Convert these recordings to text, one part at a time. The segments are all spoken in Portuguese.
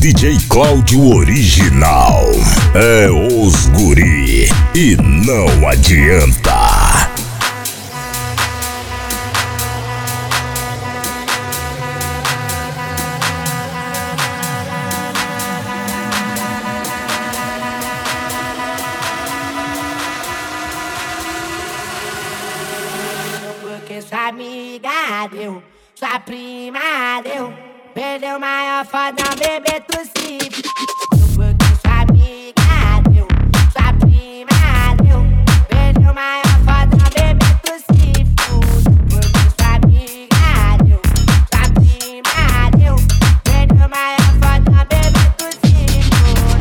DJ Cláudio Original. É os guri e não adianta. Porque sua amiga deu, sua prima deu, perdeu maior foda, bebê tossivo. Porque sua amiga deu, sua prima deu, perdeu maior foda, bebê tossivo. Porque sua amiga deu, sua prima deu, perdeu maior foda, bebê tossivo.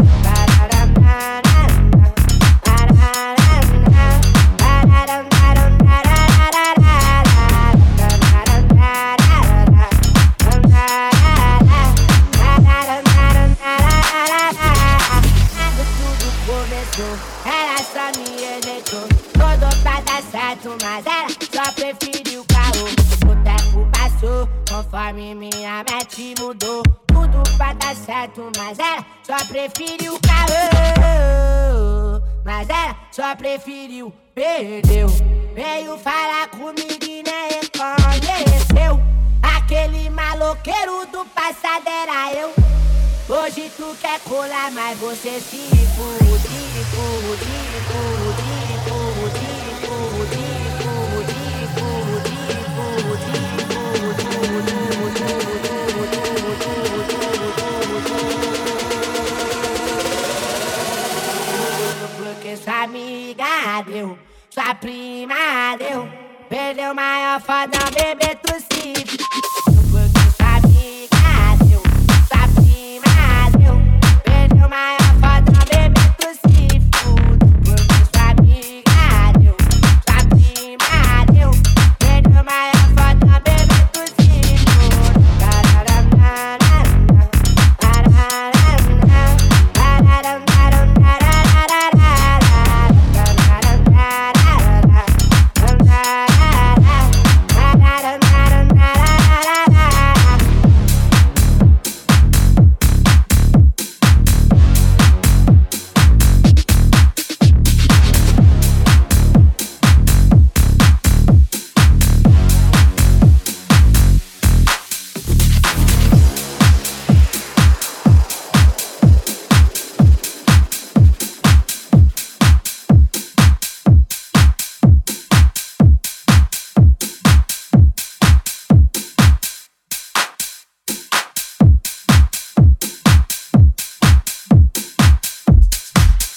Ela só me rejeitou, rodou pra dar certo, mas ela só preferiu o caô. O tempo passou, conforme minha mente mudou. Tudo pra dar certo, mas ela só preferiu o caô. Mas ela só preferiu, perdeu. Veio falar comigo e nem reconheceu. Aquele maloqueiro do passado era eu. Hoje tu quer colar, mas você se fudiu. Porque sua amiga deu, sua prima deu, perdeu maior foda, bebê